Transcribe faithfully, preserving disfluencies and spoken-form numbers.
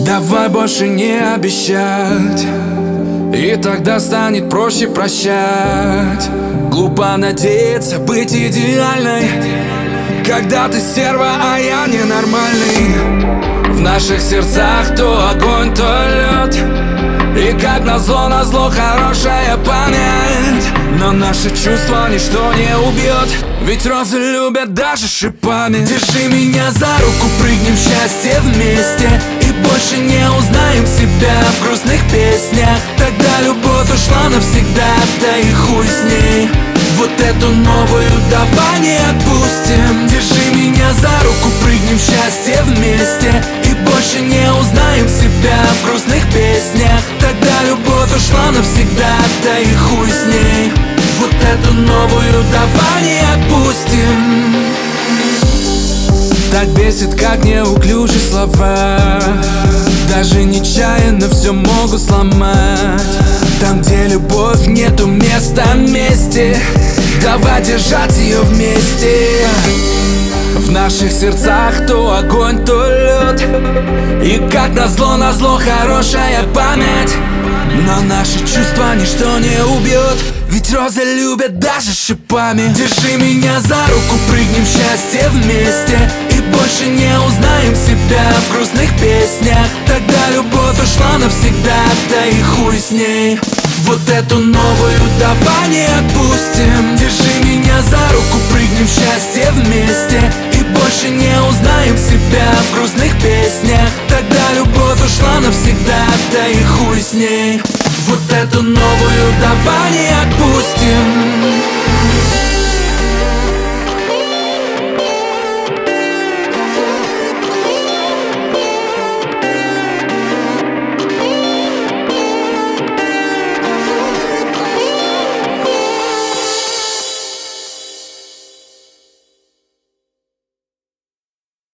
Давай больше не обещать, и тогда станет проще прощать. Глупо надеяться быть идеальной, когда ты стерва, а я ненормальный. В наших сердцах то огонь, то лед, и как назло, назло хорошая память. Но наши чувства ничто не убьет, ведь розы любят даже шипами. Держи меня за руку, прыгнем в счастье вместе, и больше не узнаем себя в грустных песнях. Тогда любовь ушла навсегда, да и хуй с ней. Вот эту новую давай не отпустим. Держи меня за руку, прыгнем в счастье вместе, и больше не узнаем себя в грустных песнях. Тогда любовь ушла навсегда, да и хуй с ней. Вот эту новую давай не отпустим. Так бесит, как неуклюжие слова, даже нечаянно все могут сломать. Там, где любовь, нету места мести, давай держать ее вместе. В наших сердцах то огонь, то лед, и как назло, назло хорошая память. Но наши чувства ничто не убьет, ведь розы любят даже шипами. Держи меня за руку, прыгнем в счастье вместе, и больше не узнаем себя в грустных песнях. Тогда любовь ушла навсегда, да и хуй с ней. Вот эту новую давай не отпустим. Держи меня за руку, прыгнем в счастье вместе, и больше не узнаем себя в грустных песнях. Тогда любовь ушла навсегда, да и хуй с ней. Вот эту новую давай не